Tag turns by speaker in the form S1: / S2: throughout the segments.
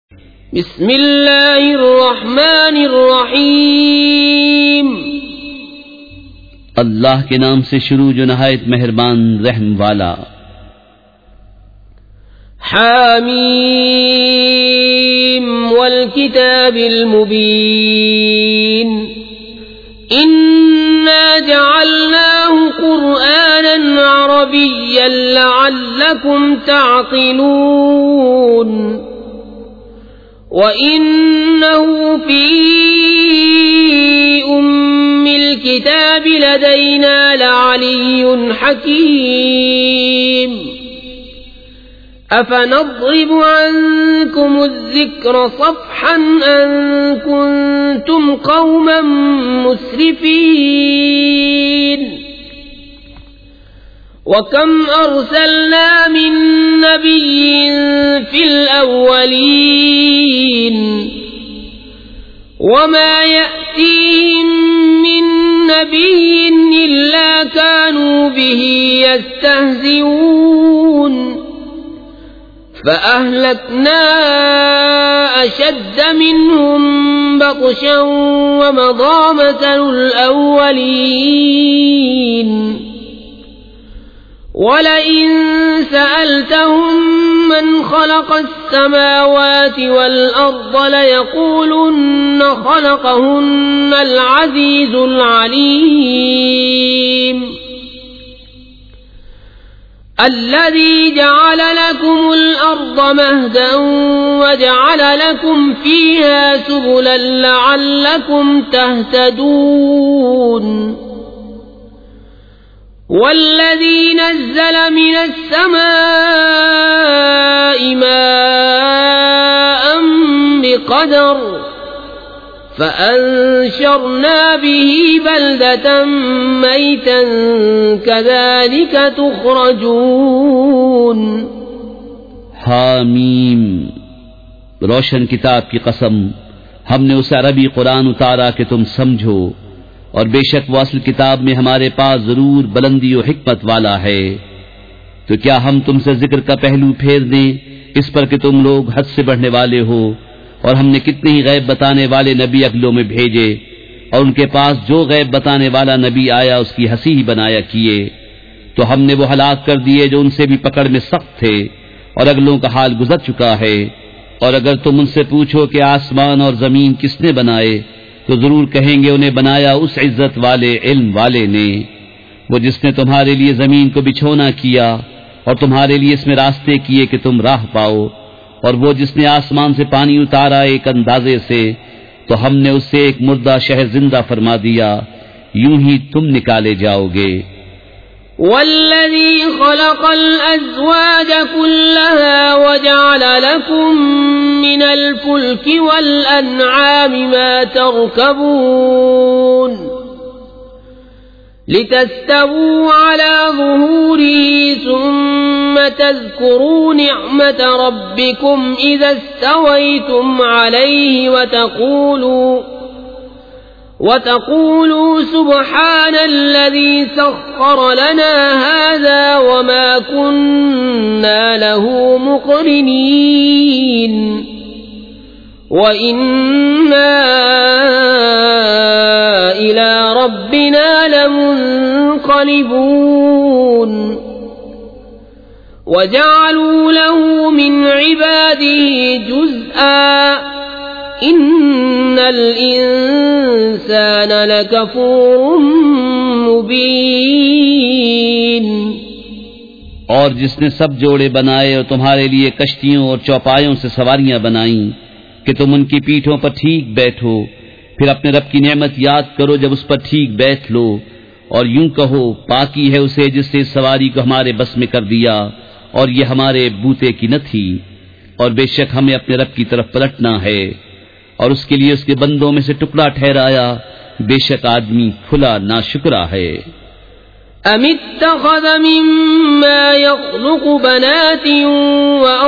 S1: بسم اللہ الرحمن الرحیم،
S2: اللہ کے نام سے شروع جو نہایت مہربان رحم والا۔
S1: حامیم والکتاب المبین، انا جعلناه قرآنا عربیا لعلکم تعقلون، وَإِنَّهُ فِي أُمِّ الْكِتَابِ لَدَيْنَا لَعَلِيٌّ حَكِيمٌ، أَفَنَضْرِبُ عَنكُمُ الذِّكْرَ صَفْحًا أَن كُنتُمْ قَوْمًا مُسْرِفِينَ، وَكَمْ أَرْسَلْنَا مِن نَّبِيٍّ فِي الْأَوَّلِينَ وَمَا يَأْتِيهِم مِّن نَّبِيٍّ إِلَّا كَانُوا بِهِ يَسْتَهْزِئُونَ، فَأَهْلَكْنَا أَشَدَّ مِنْهُم بَطْشًا وَمَضَىٰ مَثَلُ الْأَوَّلِينَ، وَلَئِن سَأَلْتَهُم مَّنْ خَلَقَ السَّمَاوَاتِ وَالْأَرْضَ لَيَقُولُنَّ خَلَقَهُنَّ الْعَزِيزُ الْعَلِيمُ، الَّذِي جَعَلَ لَكُمُ الْأَرْضَ مَهْدًا وَجَعَلَ لَكُمْ فِيهَا سُبُلًا لَّعَلَّكُمْ تَهْتَدُونَ، والذي نزل من السماء ماء بقدر فأنشرنا به بلدة ميتا كذلك تخرجون۔
S2: حامیم، روشن کتاب کی قسم، ہم نے اسے عربی قرآن اتارا کہ تم سمجھو، اور بے شک وہ اصل کتاب میں ہمارے پاس ضرور بلندی و حکمت والا ہے۔ تو کیا ہم تم سے ذکر کا پہلو پھیر دیں اس پر کہ تم لوگ حد سے بڑھنے والے ہو؟ اور ہم نے کتنے ہی غیب بتانے والے نبی اگلوں میں بھیجے، اور ان کے پاس جو غیب بتانے والا نبی آیا اس کی ہنسی ہی بنایا کیے، تو ہم نے وہ ہلاک کر دیے جو ان سے بھی پکڑ میں سخت تھے، اور اگلوں کا حال گزر چکا ہے۔ اور اگر تم ان سے پوچھو کہ آسمان اور زمین کس نے بنائے، تو ضرور کہیں گے انہیں بنایا اس عزت والے علم والے نے، وہ جس نے تمہارے لیے زمین کو بچھونا کیا اور تمہارے لیے اس میں راستے کیے کہ تم راہ پاؤ، اور وہ جس نے آسمان سے پانی اتارا ایک اندازے سے، تو ہم نے اس سے ایک مردہ شہر زندہ فرما دیا، یوں ہی تم نکالے جاؤ گے۔
S1: والذي خلق الأزواج كلها وجعل لكم من الفلك والأنعام ما تركبون لتستووا على ظهوره ثم تذكروا نعمة ربكم إذا استويتم عليه وتقولوا سبحان الذي سخر لنا هذا وما كنا له مقرنين وإنا إلى ربنا لمنقلبون، وجعلوا له من عباده جزءا ان الانسان لکفور مبین۔
S2: اور جس نے سب جوڑے بنائے اور تمہارے لیے کشتیوں اور چوپایوں سے سواریاں بنائیں کہ تم ان کی پیٹھوں پر ٹھیک بیٹھو، پھر اپنے رب کی نعمت یاد کرو جب اس پر ٹھیک بیٹھ لو، اور یوں کہو پاکی ہے اسے جس نے اس سواری کو ہمارے بس میں کر دیا اور یہ ہمارے بوتے کی نہ تھی، اور بے شک ہمیں اپنے رب کی طرف پلٹنا ہے، اور اس کے لیے اس کے بندوں میں سے ٹکڑا ٹھہرایا، بے شک آدمی کھلا ناشکرا ہے۔
S1: ام اتخذ مما يخلق بنات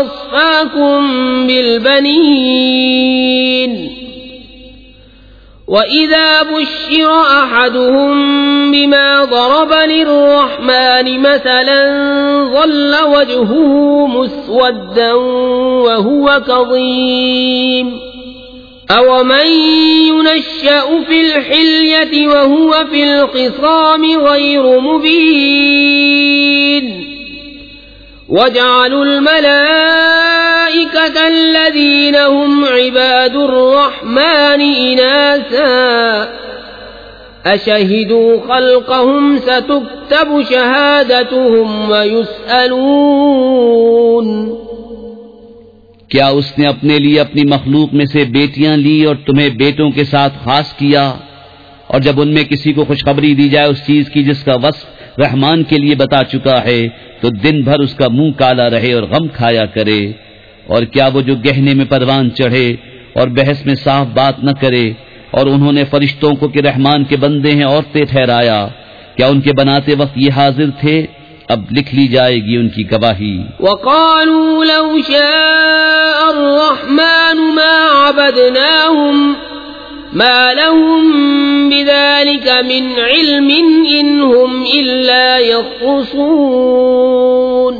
S1: واصفاكم بالبنين وَإِذَا بُشِّرَ أَحَدُهُم بِمَا ضَرَبَ لِلرَّحْمَنِ مَثَلًا ظَلَّ وَجْهُهُ مُسْوَدًّا وَهُوَ كَظِيمٌ أَوَمَن يُنَشَّأُ فِي الْحِلْيَةِ وَهُوَ فِي الْخِصَامِ غَيْرُ مُبِينٍ وَجَعَلُوا الْمَلَائِكَةَ الَّذِينَ هُمْ عِبَادُ الرَّحْمَنِ إِنَاثًا أَشَهِدُوا خَلْقَهُمْ سَتُكْتَبُ شَهَادَتُهُمْ وَيُسْأَلُونَ
S2: کیا اس نے اپنے لیے اپنی مخلوق میں سے بیٹیاں لی اور تمہیں بیٹوں کے ساتھ خاص کیا، اور جب ان میں کسی کو خوشخبری دی جائے اس چیز کی جس کا وصف رحمان کے لیے بتا چکا ہے تو دن بھر اس کا منہ کالا رہے اور غم کھایا کرے؟ اور کیا وہ جو گہنے میں پروان چڑھے اور بحث میں صاف بات نہ کرے، اور انہوں نے فرشتوں کو کہ رحمان کے بندے ہیں عورتیں ٹھہرایا، کیا ان کے بناتے وقت یہ حاضر تھے؟ اب لکھ لی جائے گی ان کی گواہی۔
S1: وَقَالُوا لَوْ شَاءَ الرَّحْمَنُ مَا عَبَدْنَاهُمْ مَا لَهُم بِذَلِكَ مِنْ عِلْمٍ إِنْ هُمْ إِلَّا يَخْرُصُونَ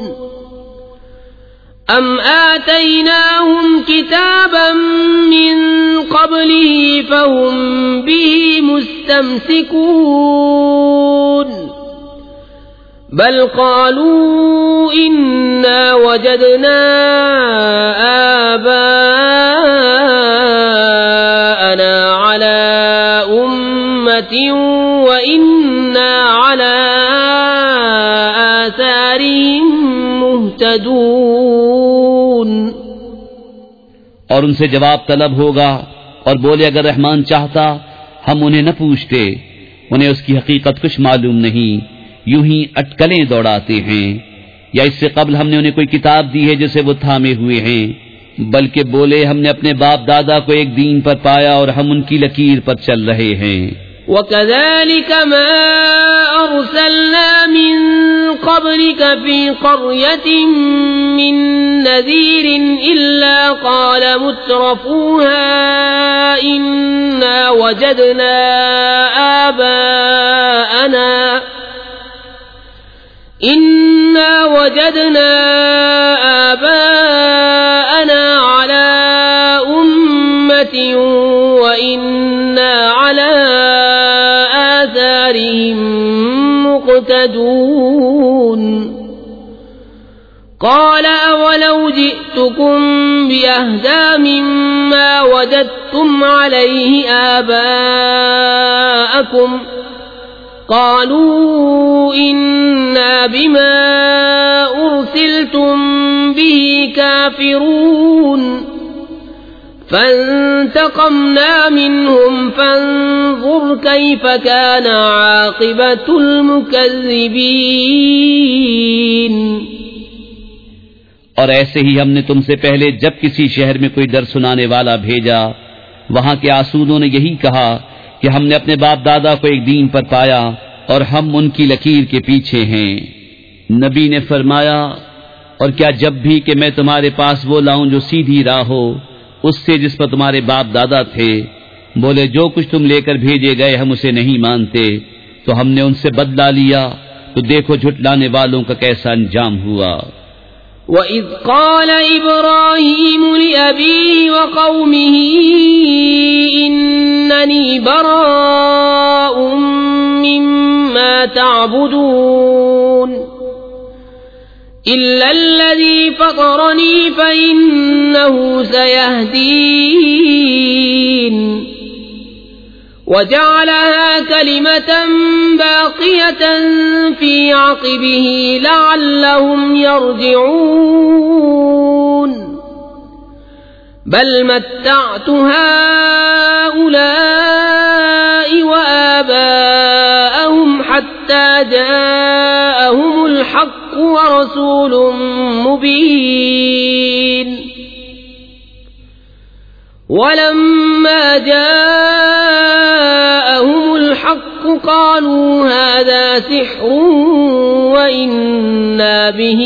S1: أَمْ آتَيْنَاهُمْ كِتَابًا مِّن قَبْلِهِ فَهُمْ بِهِ مُسْتَمْسِكُونَ بل قالوا إنا وجدنا آباءنا على أمة وإنا على آثارهم مهتدون۔
S2: اور ان سے جواب طلب ہوگا اور بولے اگر رحمان چاہتا ہم انہیں نہ پوچھتے، انہیں اس کی حقیقت کچھ معلوم نہیں، یوں ہی اٹکلیں دوڑاتے ہیں، یا اس سے قبل ہم نے انہیں کوئی کتاب دی ہے جسے وہ تھامے ہوئے ہیں، بلکہ بولے ہم نے اپنے باپ دادا کو ایک دین پر پایا اور ہم ان کی لکیر پر چل رہے ہیں۔
S1: وَكَذَلِكَ مَا أَرْسَلْنَا مِن قَبْلِكَ فِي قَرْيَةٍ مِّن نَّذِيرٍ إِلَّا قَالَ مُتْرَفُوهَا إِنَّا وَجَدْنَا آباءنا على أمة وإنا على آثارهم مقتدون قال أولو جئتكم بأهدى مما وجدتم عليه آباءكم قالوا إنا بما أرسلتم به كافرون فانتقمنا منهم فانظر كيف كان عاقبة المكذبين۔
S2: اور ایسے ہی ہم نے تم سے پہلے جب کسی شہر میں کوئی ڈر سنانے والا بھیجا، وہاں کے آسودوں نے یہی کہا کہ ہم نے اپنے باپ دادا کو ایک دین پر پایا اور ہم ان کی لکیر کے پیچھے ہیں۔ نبی نے فرمایا اور کیا جب بھی کہ میں تمہارے پاس وہ لاؤں جو سیدھی راہ ہو اس سے جس پر تمہارے باپ دادا تھے، بولے جو کچھ تم لے کر بھیجے گئے ہم اسے نہیں مانتے، تو ہم نے ان سے بدلہ لیا، تو دیکھو جھٹلانے والوں کا کیسا انجام ہوا۔
S1: وَإِذْ قَالَ إِبْرَاهِيمُ لِأَبِيهِ وَقَوْمِهِ إِنَّنِي بَرَاءٌ مِّمَّا تَعْبُدُونَ إِلَّا الَّذِي فَطَرَنِي فَإِنَّهُ سَيَهْدِينِ وَجَعَلَهَا كَلِمَةً بَاقِيَةً فِي عَقِبِهِ لَعَلَّهُمْ يَرْجِعُونَ بَلْ مَتَّعْتُ هَؤُلَاءِ وَآبَاءَهُمْ حَتَّى جَاءَهُمُ الْحَقُّ وَرَسُولٌ مُبِينٌ وَلَمَّا جَاءَهُمُ الْحَقُّ قَالُوا هَذَا سِحْرٌ وَإِنَّا بِهِ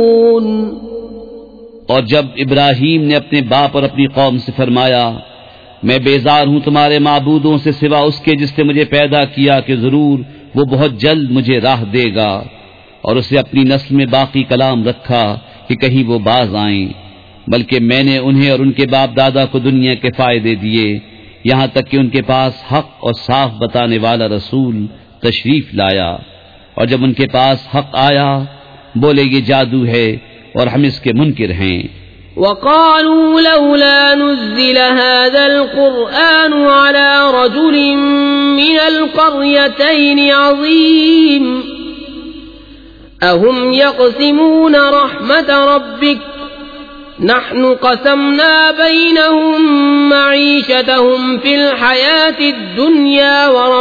S1: كَافِرُونَ۔
S2: اور جب ابراہیم نے اپنے باپ اور اپنی قوم سے فرمایا میں بیزار ہوں تمہارے معبودوں سے سوا اس کے جس نے مجھے پیدا کیا کہ ضرور وہ بہت جلد مجھے راہ دے گا، اور اسے اپنی نسل میں باقی کلام رکھا کہ کہیں وہ باز آئیں، بلکہ میں نے انہیں اور ان کے باپ دادا کو دنیا کے فائدے دیے، یہاں تک کہ ان کے پاس حق اور صاف بتانے والا رسول تشریف لایا، اور جب ان کے پاس حق آیا بولے یہ جادو ہے اور ہم اس کے منکر ہیں۔
S1: وقالوا لولا نزل هذا القرآن على رجل من القريتين عظيم أهم يقسمون رحمة ربك نحن قسمنا بينهم معيشتهم في الحياة الدنيا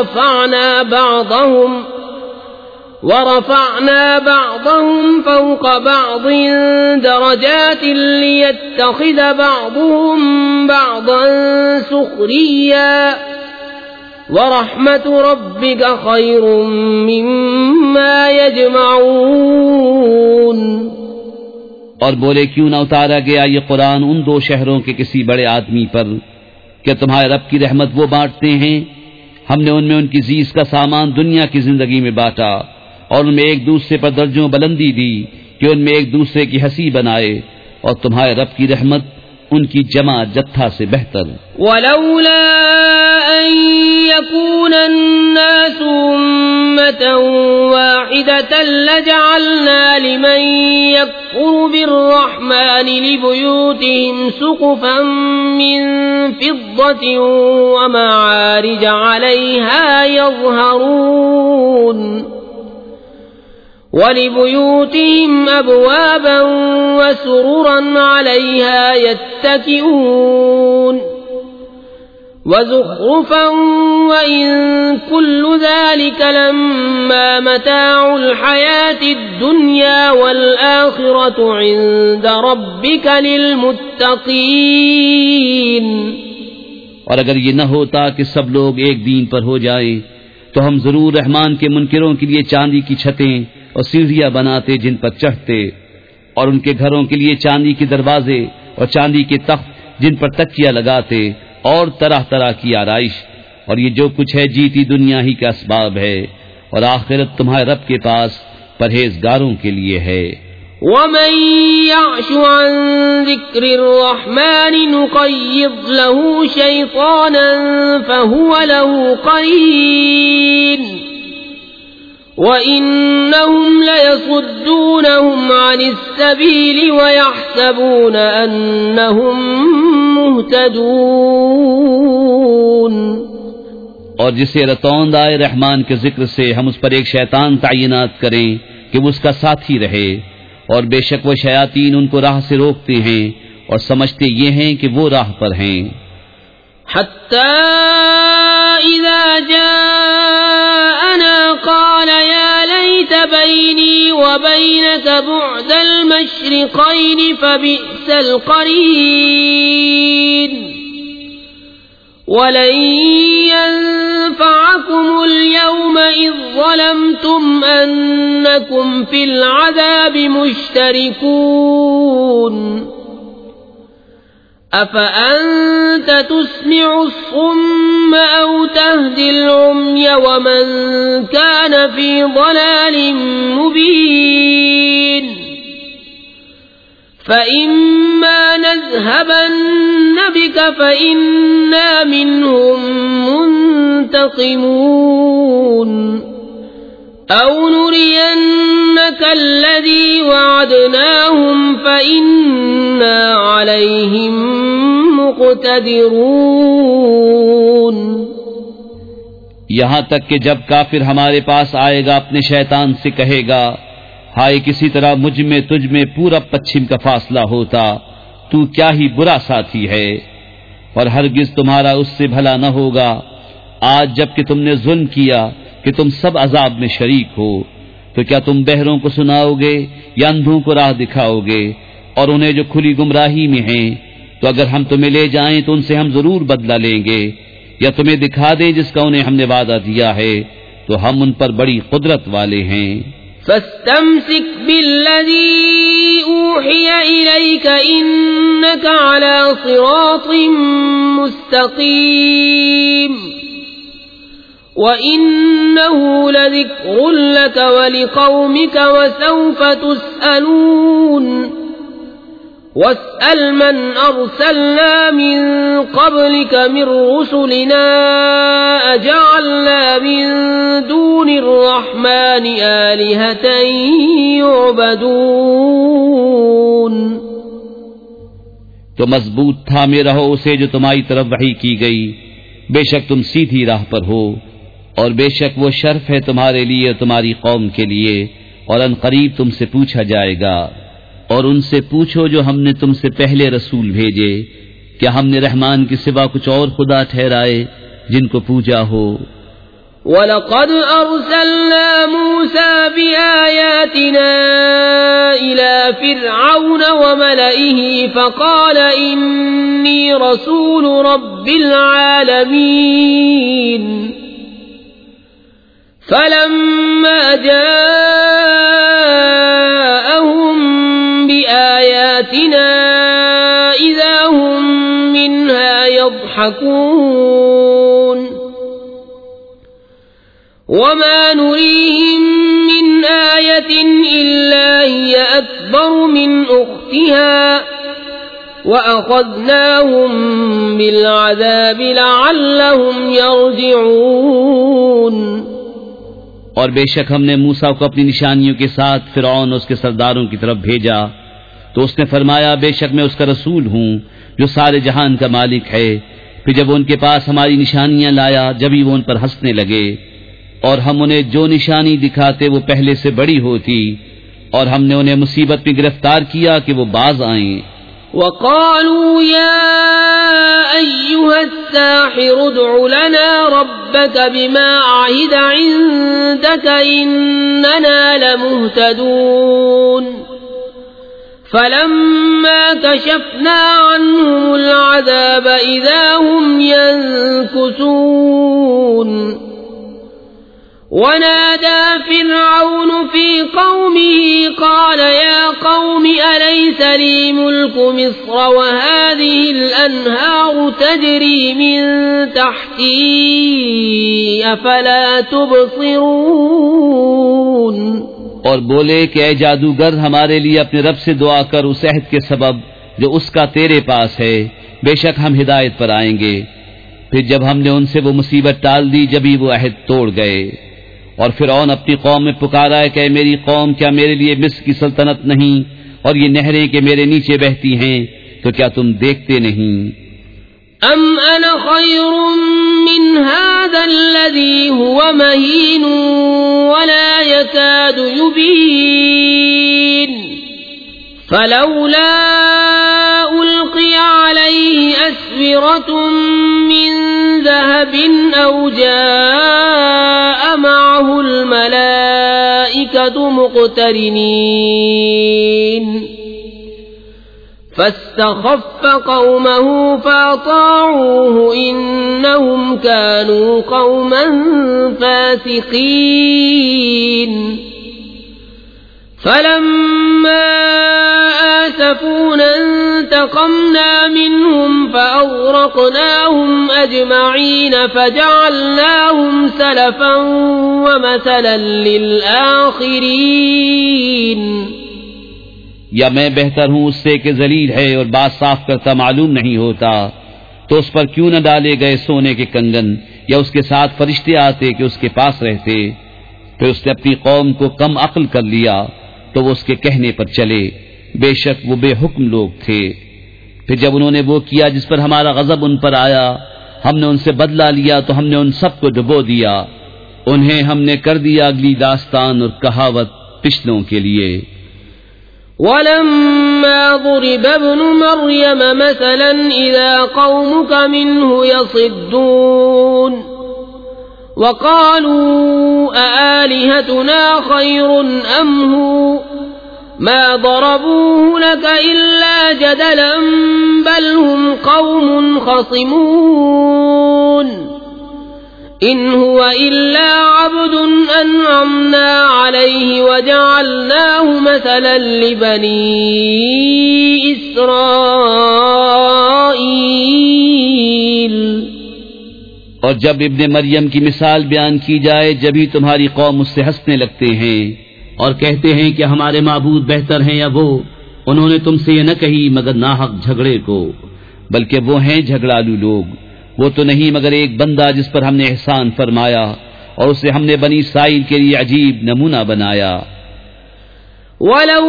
S1: ورفعنا بعضهم فوق بعض درجات ليتخذ بعضهم بعضا سخريا ورحمة ربك خير مما يجمعون۔
S2: اور بولے کیوں نہ اتارا گیا یہ قرآن ان دو شہروں کے کسی بڑے آدمی پر، کہ تمہارے رب کی رحمت وہ بانٹتے ہیں، ہم نے ان میں ان کی زیز کا سامان دنیا کی زندگی میں بانٹا، اور ان میں ایک دوسرے پر درجوں بلندی دی کہ ان میں ایک دوسرے کی ہنسی بنائے، اور تمہارے رب کی رحمت ان کی جمع جتھا سے بہتر۔
S1: ولولا أن يكون الناس أمة واحدة لجعلنا لمن يكفر بالرحمن لبيوتهم سقفا من فضة ومعارج عليها يظهرون ولبيوتهم أبوابا وسررا عليها يتكئون وزخرفا وإن كل ذلك لما متاع الحياة الدنيا والآخرة عند ربك للمتقين۔
S2: اور اگر یہ نہ ہوتا کہ سب لوگ ایک دین پر ہو جائیں تو ہم ضرور رحمان کے منکروں کے لیے چاندی کی چھتیں اور سیڑھیاں بناتے جن پر چڑھتے، اور ان کے گھروں کے لیے چاندی کے دروازے اور چاندی کے تخت جن پر تکیہ لگاتے، اور طرح طرح کی آرائش، اور یہ جو کچھ ہے جیتی دنیا ہی کا اسباب ہے، اور آخرت تمہارے رب کے پاس پرہیزگاروں کے لیے ہے۔
S1: ومن يعش عن ذكر الرحمن نقيض له شيطانا فهو له قرين وإنهم ليصدونهم عن السبيل ويحسبون أنهم مهتدون۔
S2: اور جسے رتوند آئے رحمان کے ذکر سے ہم اس پر ایک شیطان تعینات کریں کہ وہ اس کا ساتھی رہے، اور بے شک وہ شیاطین ان کو راہ سے روکتے ہیں اور سمجھتے یہ ہیں کہ وہ راہ پر ہیں۔
S1: حتى إذا جاءنا قال يا ليت بيني وبينك بعد المشرقين فبئس القرين ولن ينفعكم اليوم إذ ظلمتم أنكم في العذاب مشتركون أفأنت تسمع الصم أو تهدي العمي ومن كان في ضلال مبين فإما نذهبن بك فإنا منهم منتقمون أو نرينك الذي وعدناهم فإنا عليهم مقتدرون۔
S2: یہاں تک کہ جب کافر ہمارے پاس آئے گا اپنے شیطان سے کہے گا ہائے کسی طرح مجھ میں تجھ میں پورا پچھم کا فاصلہ ہوتا، تو کیا ہی برا ساتھی ہے، اور ہرگز تمہارا اس سے بھلا نہ ہوگا آج جب کہ تم نے ظلم کیا کہ تم سب عذاب میں شریک ہو۔ تو کیا تم بہروں کو سناؤ گے یا اندھوں کو راہ دکھاؤ گے، اور انہیں جو کھلی گمراہی میں ہیں تو اگر ہم تمہیں لے جائیں تو ان سے ہم ضرور بدلہ لیں گے، یا تمہیں دکھا دیں جس کا انہیں ہم نے وعدہ دیا ہے تو ہم ان پر بڑی قدرت والے ہیں۔
S1: فاستمسك بالذي أوحي إليك إنك على صراط مستقيم وإنه لذكر لك ولقومك وسوف تسألون واسأل من أرسلنا من قبلك من رسلنا أجعلنا من دون الرحمن آلهة يعبدون.
S2: تو مضبوط تھامے رہو اسے جو تمہاری طرف وحی کی گئی، بے شک تم سیدھی راہ پر ہو، اور بے شک وہ شرف ہے تمہارے لیے اور تمہاری قوم کے لیے، اور ان قریب تم سے پوچھا جائے گا. اور ان سے پوچھو جو ہم نے تم سے پہلے رسول بھیجے، کیا ہم نے رحمان کے سوا کچھ اور خدا ٹھہرائے جن کو پوجا ہو؟
S1: وَلَقَدْ أَرْسَلْنَا مُوسَى بِآيَاتِنَا إِلَى فِرْعَوْنَ وَمَلَئِهِ فَقَالَ إِنِّي رَسُولُ رَبِّ الْعَالَمِينَ فَلَمَّا جَاءَهُم بِآيَاتِنَا إِذَا هُم مِّنْهَا يَضْحَكُونَ وَمَا نُرِيهِم مِّنْ آيَةٍ إِلَّا هِيَ أَكْبَرُ مِنْ أُخْتِهَا وَأَخَذْنَاهُم بِالْعَذَابِ لَعَلَّهُمْ يَرْجِعُونَ.
S2: اور بے شک ہم نے موسیٰ کو اپنی نشانیوں کے ساتھ فرعون اور اس کے سرداروں کی طرف بھیجا، تو اس نے فرمایا بے شک میں اس کا رسول ہوں جو سارے جہان کا مالک ہے. پھر جب ان کے پاس ہماری نشانیاں لایا، جبھی وہ ان پر ہنسنے لگے، اور ہم انہیں جو نشانی دکھاتے وہ پہلے سے بڑی ہوتی، اور ہم نے انہیں مصیبت میں گرفتار کیا کہ وہ باز آئیں.
S1: وَقَالُوا يَا أَيُّهَا السَّاحِرُ ادْعُ لَنَا رَبَّكَ بِمَا عَهِدَ عِندَكَ إِنَّنَا لَمُهْتَدُونَ فَلَمَّا كَشَفْنَا عَنْهُمُ الْعَذَابَ إِذَا هُمْ يَنكُثُونَ. ونادى فرعون في قومه قال يا قوم أليس لي ملك مصر وهذه الأنهار تجري من تحتي أفلا تبصرون.
S2: اور بولے کہ اے جادوگر ہمارے لیے اپنے رب سے دعا کر اس عہد کے سبب جو اس کا تیرے پاس ہے، بے شک ہم ہدایت پر آئیں گے. پھر جب ہم نے ان سے وہ مصیبت ٹال دی جبھی وہ عہد توڑ گئے. اور فرعون اپنی قوم میں پکارا ہے کہ اے میری قوم کیا میرے لیے مصر کی سلطنت نہیں اور یہ نہریں کہ میرے نیچے بہتی ہیں، تو کیا تم دیکھتے نہیں؟
S1: ام انا خیر من هذا الذي هو مهین ولا يكاد يبين فلولا القي عليه اسورة من ذهب او جاء معه الملائكة مقترنين فاستخف قومه فأطاعوه إنهم كانوا قوما فاسقين. فلما آسفونا انتقمنا منهم فأغرقناهم أجمعين فجعلناهم سلفا ومثلا للآخرين.
S2: یا میں بہتر ہوں اس سے کہ ذلیل ہے اور بات صاف کرتا معلوم نہیں ہوتا، تو اس پر کیوں نہ ڈالے گئے سونے کے کنگن، یا اس کے ساتھ فرشتے آتے کہ اس کے پاس رہتے. پھر اس نے اپنی قوم کو کم عقل کر لیا تو وہ اس کے کہنے پر چلے، بے شک وہ بے حکم لوگ تھے. پھر جب انہوں نے وہ کیا جس پر ہمارا غضب ان پر آیا، ہم نے ان سے بدلہ لیا تو ہم نے ان سب کو ڈبو دیا. انہیں ہم نے کر دیا اگلی داستان اور کہاوت پچھلوں کے لیے.
S1: وَلَمَّا ضُرِبَ ابْنُ مَرْيَمَ مَثَلًا إِذَا قَوْمُكَ مِنْهُ يَصِدُّونَ وَقَالُوا أَآلِهَتُنَا خَيْرٌ أَمْ هُوَ مَا ضَرَبُوهُ لَكَ إِلَّا جَدَلًا بَلْ هُمْ قَوْمٌ خَصِمُونَ. إن هو إلا عبد أنعمنا عليه وجعلناه مثلا لبني إسرائيل.
S2: اور جب ابن مریم کی مثال بیان کی جائے جبھی تمہاری قوم اس سے ہنسنے لگتے ہیں اور کہتے ہیں کہ ہمارے معبود بہتر ہیں یا وہ. انہوں نے تم سے یہ نہ کہی مگر ناحق جھگڑے کو، بلکہ وہ ہیں جھگڑالو لوگ. وہ تو نہیں مگر ایک بندہ جس پر ہم نے احسان فرمایا اور اسے ہم نے بنی اسرائیل کے لیے عجیب نمونہ بنایا.
S1: وَلَوْ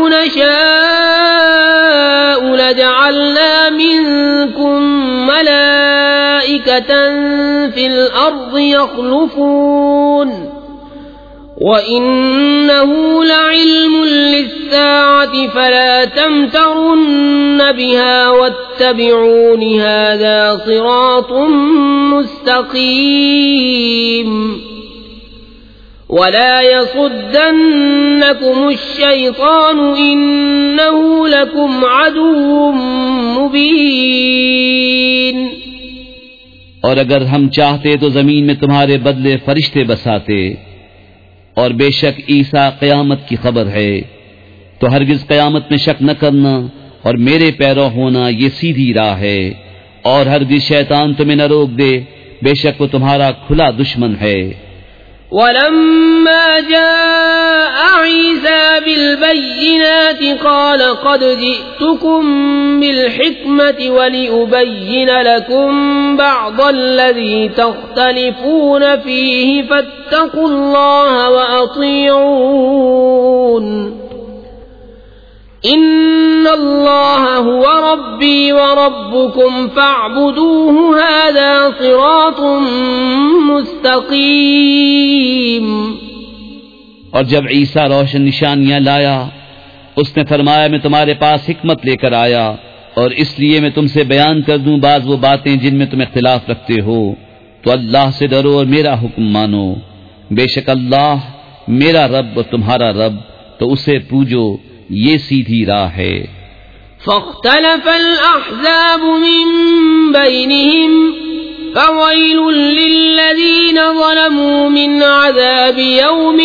S1: نَشَاءُ لَجَعَلْنَا مِنكُم مَّلَائِكَةً فِي الْأَرْضِ يَخْلُفُونَ وَإِنَّهُ لَعِلْمٌ لِّلسَّاعَةِ فَلَا تَمْتَرُنَّ بِهَا وَاتَّبِعُونِ هَذَا صِرَاطٌ مُّسْتَقِيمٌ. وَلَا يَصُدَّنَّكُمُ الشَّيْطَانُ إِنَّهُ لَكُمْ عَدُوٌّ مُّبِينٌ.
S2: اور اگر ہم چاہتے تو زمین میں تمہارے بدلے فرشتے بساتے، اور بے شک عیسیٰ قیامت کی خبر ہے، تو ہرگز قیامت میں شک نہ کرنا اور میرے پیرو ہونا یہ سیدھی راہ ہے. اور ہرگز شیطان تمہیں نہ روک دے، بے شک وہ تمہارا کھلا دشمن ہے.
S1: وَلَمَّا جَاءَ عِيسَى بِالْبَيِّنَاتِ قَالَ قَدْ جِئْتُكُم بِالْحِكْمَةِ وَلِأُبَيِّنَ لَكُم بَعْضَ الَّذِي تَخْتَلِفُونَ فِيهِ فَاتَّقُوا اللَّهَ وَأَطِيعُونِ. إِنَّ اللَّهَ هُوَ رَبِّي وَرَبُّكُمْ فَاعْبُدُوهُ هَذَا صِرَاطٌ مُّسْتَقِيمٌ.
S2: اور جب عیسیٰ روشن نشانیاں لایا اس نے فرمایا میں تمہارے پاس حکمت لے کر آیا اور اس لیے میں تم سے بیان کر دوں بعض وہ باتیں جن میں تم اختلاف رکھتے ہو. تو اللہ سے ڈرو اور میرا حکم مانو، بے شک اللہ میرا رب اور تمہارا رب، تو اسے پوجو، یہ سیدھی راہ ہے.
S1: فاختلف الأحزاب من بينهم فويل للذين ظلموا من عذاب يوم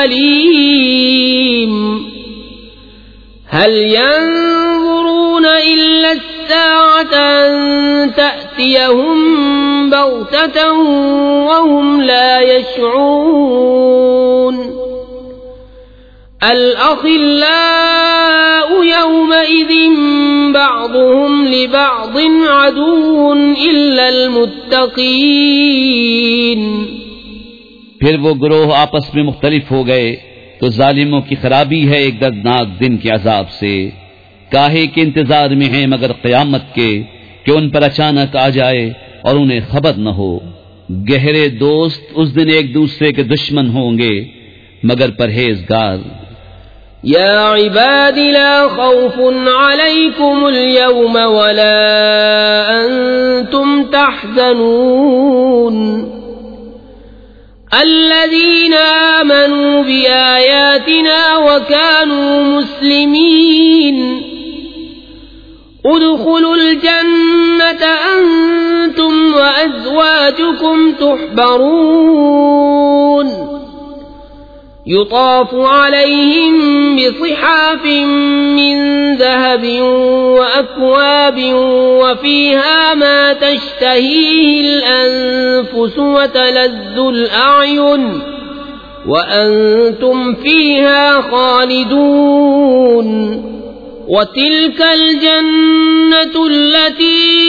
S1: أليم. هل ينظرون إلا الساعة أن تأتيهم بغتة وهم لا يشعرون. الأخلاء يومئذ بعضهم لبعض عدو إلا المتقين.
S2: پھر وہ گروہ آپس میں مختلف ہو گئے تو ظالموں کی خرابی ہے ایک دردناک دن کے عذاب سے. کاہے کے انتظار میں ہیں مگر قیامت کے کہ ان پر اچانک آ جائے اور انہیں خبر نہ ہو. گہرے دوست اس دن ایک دوسرے کے دشمن ہوں گے مگر پرہیزگار.
S1: يا عباد لا خوف عليكم اليوم ولا أنتم تحزنون الذين آمنوا بآياتنا وكانوا مسلمين ادخلوا الجنة أنتم وأزواجكم تحبرون يطاف عليهم بصحاف من ذهب وأكواب وفيها ما تشتهيه الأنفس وتلذ الأعين وأنتم فيها خالدون وتلك الجنة التي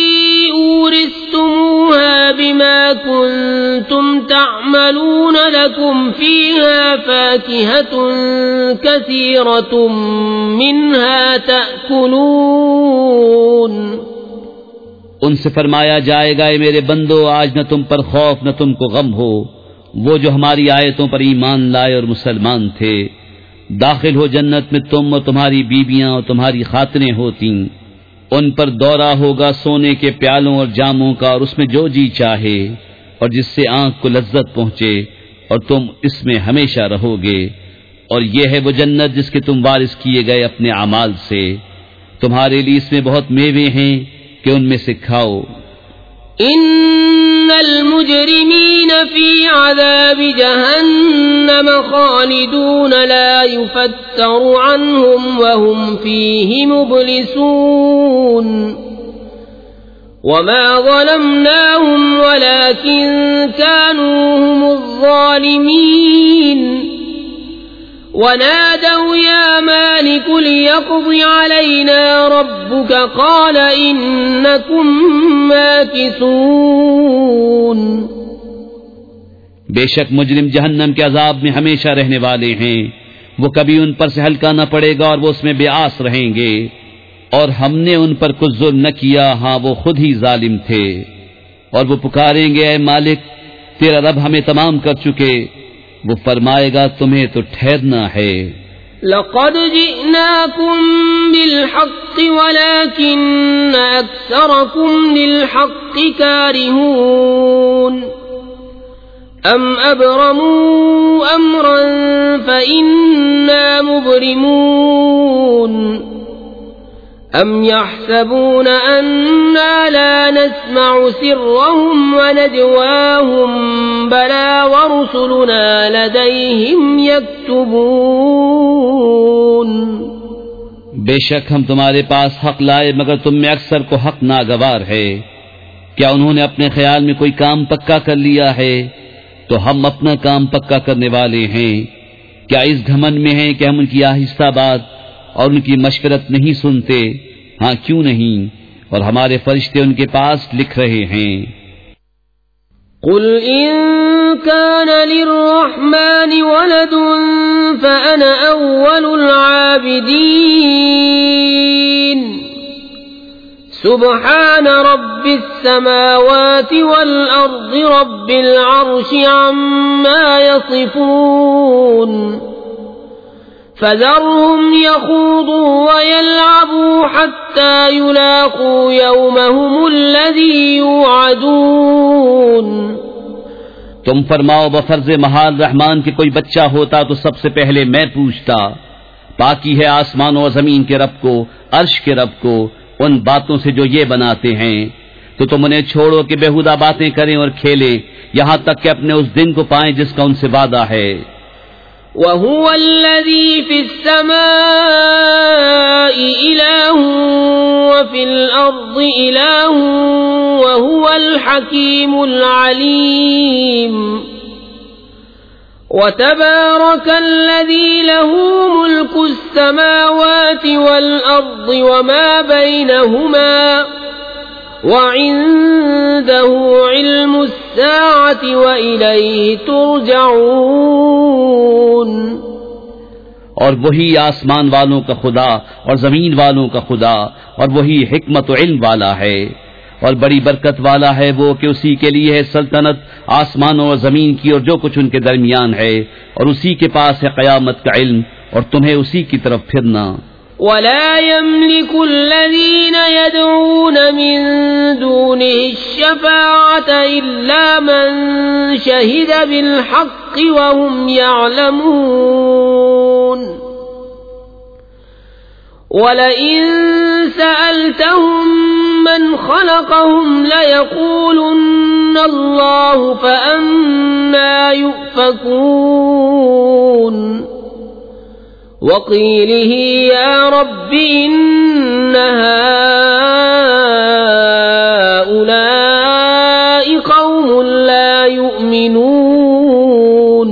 S1: أورثتموها بما كنتم تعملون لكم فيها فاكهة كثيرة منها تأكلون.
S2: ان سے فرمایا جائے گا اے میرے بندو آج نہ تم پر خوف نہ تم کو غم ہو. وہ جو ہماری آیتوں پر ایمان لائے اور مسلمان تھے داخل ہو جنت میں تم اور تمہاری بیویاں اور تمہاری خاتنیں ہوتیں. ان پر دورہ ہوگا سونے کے پیالوں اور جاموں کا اور اس میں جو جی چاہے اور جس سے آنکھ کو لذت پہنچے اور تم اس میں ہمیشہ رہو گے. اور یہ ہے وہ جنت جس کے تم وارث کیے گئے اپنے اعمال سے. تمہارے لیے اس میں بہت میوے ہیں کہ ان میں سے کھاؤ.
S1: إن المجرمين في عذاب جهنم خالدون لا يفتر عنهم وهم فيه مبلسون وما ظلمناهم ولكن كانوا هم الظالمين ونادوا يا مالك ليقض علينا ربك قال إنكم ماكثون
S2: بے شک مجرم جہنم کے عذاب میں ہمیشہ رہنے والے ہیں، وہ کبھی ان پر سے ہلکا نہ پڑے گا اور وہ اس میں بے آس رہیں گے، اور ہم نے ان پر کچھ ظلم نہ کیا، ہاں وہ خود ہی ظالم تھے، اور وہ پکاریں گے اے مالک تیرا رب ہمیں تمام کر چکے، وہ فرمائے گا تمہیں تو ٹھہرنا ہے۔
S1: لقد جئناكم بالحق ولكن أكثركم للحق كارهون أم أبرموا أمرا فإنا مبرمون أم يحسبون أننا لا نسمع سرهم ونجواهم بلى ورسلنا لديهم يكتبون
S2: بے شک ہم تمہارے پاس حق لائے مگر تم میں اکثر کو حق ناگوار ہے۔ کیا انہوں نے اپنے خیال میں کوئی کام پکا کر لیا ہے؟ تو ہم اپنا کام پکا کرنے والے ہیں۔ کیا اس گھمنڈ میں ہیں کہ ہم ان کی آہستہ بات اور ان کی مشورت نہیں سنتے؟ ہاں کیوں نہیں، اور ہمارے فرشتے ان کے پاس لکھ رہے ہیں۔
S1: قل إن كان للرحمن ولد فأنا أول العابدين سبحان رب السماوات والأرض رب العرش عما يصفون فذرهم يخوضوا ويلعبوا حتى يلاقوا يومهم الذي يوعدون
S2: تم فرماؤ بفرض محال رحمان کے کوئی بچہ ہوتا تو سب سے پہلے میں پوچھتا، پاکی ہے آسمان و زمین کے رب کو، عرش کے رب کو، ان باتوں سے جو یہ بناتے ہیں، تو تم انہیں چھوڑو کہ بےہودہ باتیں کریں اور کھیلیں یہاں تک کہ اپنے اس دن کو پائیں جس کا ان سے وعدہ ہے۔
S1: وَهُوَ الَّذِي فِي السَّمَاءِ إِلَٰهٌ وَفِي الْأَرْضِ إِلَٰهٌ وَهُوَ الْحَكِيمُ الْعَلِيمُ وَتَبَارَكَ الَّذِي لَهُ مُلْكُ السَّمَاوَاتِ وَالْأَرْضِ وَمَا بَيْنَهُمَا وَعِندَهُ عِلْمُ السَّاعَةِ وَإِلَيْهِ تُرْجَعُونَ
S2: اور وہی آسمان والوں کا خدا اور زمین والوں کا خدا، اور وہی حکمت و علم والا ہے، اور بڑی برکت والا ہے وہ کہ اسی کے لیے ہے سلطنت آسمانوں اور زمین کی اور جو کچھ ان کے درمیان ہے، اور اسی کے پاس ہے قیامت کا علم اور تمہیں اسی کی طرف پھرنا۔
S1: وَلَا يَمْلِكُ الَّذِينَ يَدْعُونَ مِن دُونِهِ الشَّفَاعَةَ إِلَّا مَن شَهِدَ بِالْحَقِّ وَهُمْ يَعْلَمُونَ وَلَئِن سَأَلْتَهُم مَّنْ خَلَقَهُمْ لَيَقُولُنَّ اللَّهُ فَأَنَّىٰ يُؤْفَكُونَ وَقِيلِهِ يَا رَبِّ إِنَّ هَٰؤُلَاءِ قَوْمٌ لَّا يُؤْمِنُونَ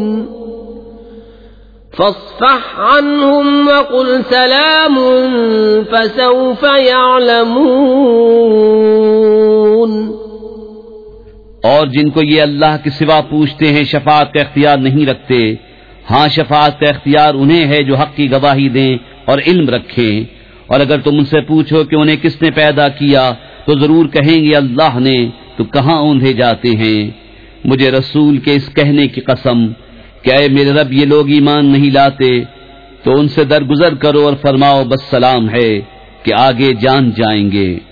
S1: فَاصْفَحْ عَنْهُمْ وَقُلْ سَلَامٌ فَسَوْفَ يَعْلَمُونَ
S2: اور جن کو یہ اللہ کے سوا پوچھتے ہیں شفاعت کا اختیار نہیں رکھتے، ہاں شفاعت کا اختیار انہیں ہے جو حق کی گواہی دیں اور علم رکھیں، اور اگر تم ان سے پوچھو کہ انہیں کس نے پیدا کیا تو ضرور کہیں گے اللہ نے، تو کہاں اوندھے جاتے ہیں۔ مجھے رسول کے اس کہنے کی قسم کہ اے میرے رب یہ لوگ ایمان نہیں لاتے، تو ان سے درگزر کرو اور فرماؤ بس سلام ہے کہ آگے جان جائیں گے۔